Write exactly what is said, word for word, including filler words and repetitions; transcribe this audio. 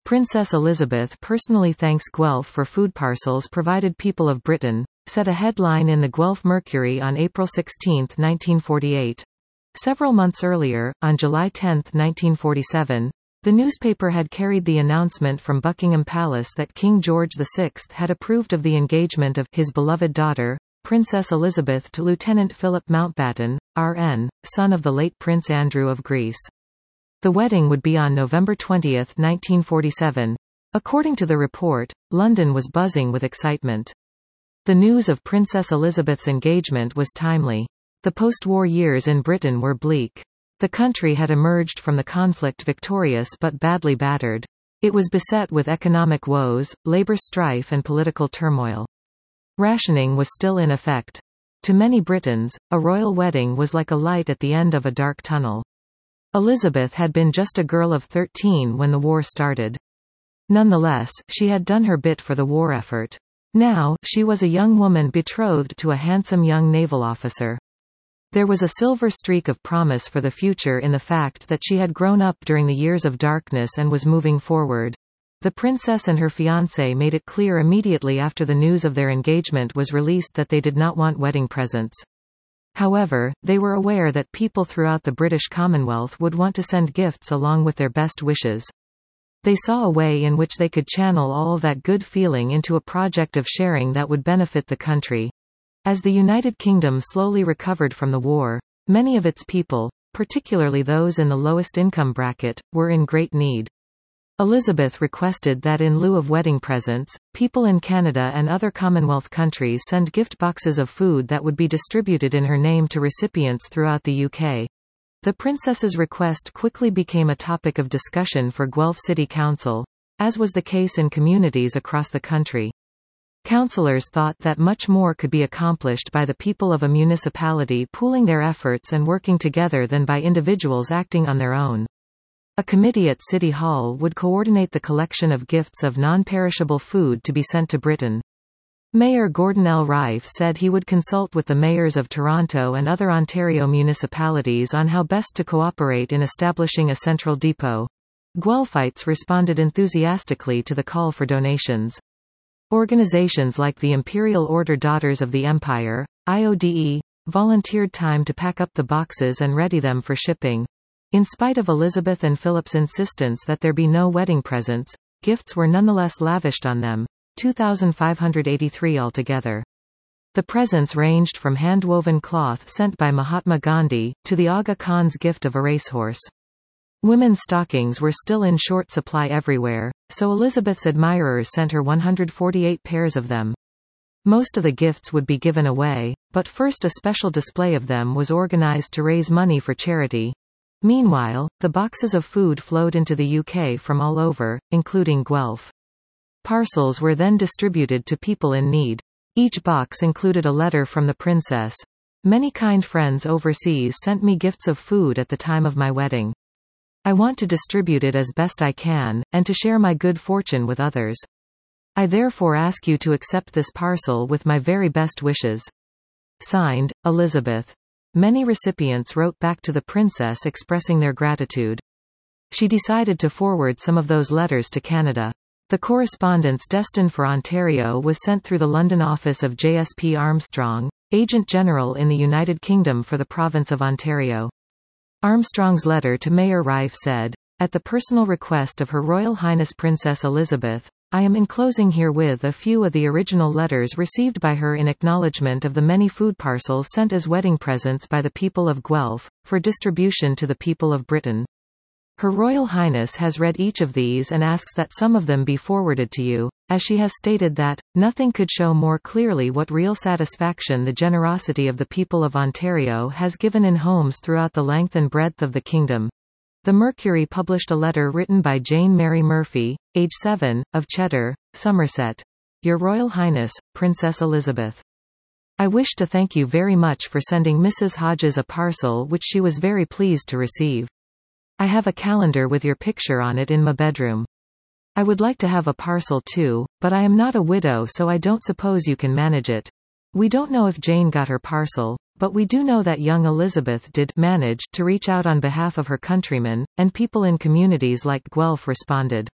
Princess Elizabeth personally thanks Guelph for food parcels provided people of Britain, said a headline in the Guelph Mercury on April sixteenth nineteen forty-eight. Several months earlier, on July tenth nineteen forty-seven, the newspaper had carried the announcement from Buckingham Palace that King George the Sixth had approved of the engagement of his beloved daughter, Princess Elizabeth, to Lieutenant Philip Mountbatten, R N, son of the late Prince Andrew of Greece. The wedding would be on November twentieth nineteen forty-seven. According to the report, London was buzzing with excitement. The news of Princess Elizabeth's engagement was timely. The post-war years in Britain were bleak. The country had emerged from the conflict victorious but badly battered. It was beset with economic woes, labor strife and political turmoil. Rationing was still in effect. To many Britons, a royal wedding was like a light at the end of a dark tunnel. Elizabeth had been just a girl of thirteen when the war started. Nonetheless, she had done her bit for the war effort. Now, she was a young woman betrothed to a handsome young naval officer. There was a silver streak of promise for the future in the fact that she had grown up during the years of darkness and was moving forward. The princess and her fiancé made it clear immediately after the news of their engagement was released that they did not want wedding presents. However, they were aware that people throughout the British Commonwealth would want to send gifts along with their best wishes. They saw a way in which they could channel all that good feeling into a project of sharing that would benefit the country. As the United Kingdom slowly recovered from the war, many of its people, particularly those in the lowest income bracket, were in great need. Elizabeth requested that in lieu of wedding presents, people in Canada and other Commonwealth countries send gift boxes of food that would be distributed in her name to recipients throughout the U K. The princess's request quickly became a topic of discussion for Guelph City Council, as was the case in communities across the country. Councillors thought that much more could be accomplished by the people of a municipality pooling their efforts and working together than by individuals acting on their own. A committee at City Hall would coordinate the collection of gifts of non-perishable food to be sent to Britain. Mayor Gordon L. Rife said he would consult with the mayors of Toronto and other Ontario municipalities on how best to cooperate in establishing a central depot. Guelphites responded enthusiastically to the call for donations. Organizations like the Imperial Order Daughters of the Empire, I O D E, volunteered time to pack up the boxes and ready them for shipping. In spite of Elizabeth and Philip's insistence that there be no wedding presents, gifts were nonetheless lavished on them, two thousand five hundred eighty-three altogether. The presents ranged from hand-woven cloth sent by Mahatma Gandhi, to the Aga Khan's gift of a racehorse. Women's stockings were still in short supply everywhere, so Elizabeth's admirers sent her one hundred forty-eight pairs of them. Most of the gifts would be given away, but first a special display of them was organized to raise money for charity. Meanwhile, the boxes of food flowed into the U K from all over, including Guelph. Parcels were then distributed to people in need. Each box included a letter from the princess. Many kind friends overseas sent me gifts of food at the time of my wedding. I want to distribute it as best I can, and to share my good fortune with others. I therefore ask you to accept this parcel with my very best wishes. Signed, Elizabeth. Many recipients wrote back to the princess expressing their gratitude. She decided to forward some of those letters to Canada. The correspondence destined for Ontario was sent through the London office of J S P Armstrong, Agent General in the United Kingdom for the province of Ontario. Armstrong's letter to Mayor Rife said, "At the personal request of Her Royal Highness Princess Elizabeth, I am enclosing herewith a few of the original letters received by her in acknowledgement of the many food parcels sent as wedding presents by the people of Guelph, for distribution to the people of Britain. Her Royal Highness has read each of these and asks that some of them be forwarded to you, as she has stated that, nothing could show more clearly what real satisfaction the generosity of the people of Ontario has given in homes throughout the length and breadth of the kingdom." The Mercury published a letter written by Jane Mary Murphy, age seven, of Cheddar, Somerset. Your Royal Highness, Princess Elizabeth. I wish to thank you very much for sending Missus Hodges a parcel which she was very pleased to receive. I have a calendar with your picture on it in my bedroom. I would like to have a parcel too, but I am not a widow, so I don't suppose you can manage it. We don't know if Jane got her parcel, but we do know that young Elizabeth did manage to reach out on behalf of her countrymen, and people in communities like Guelph responded.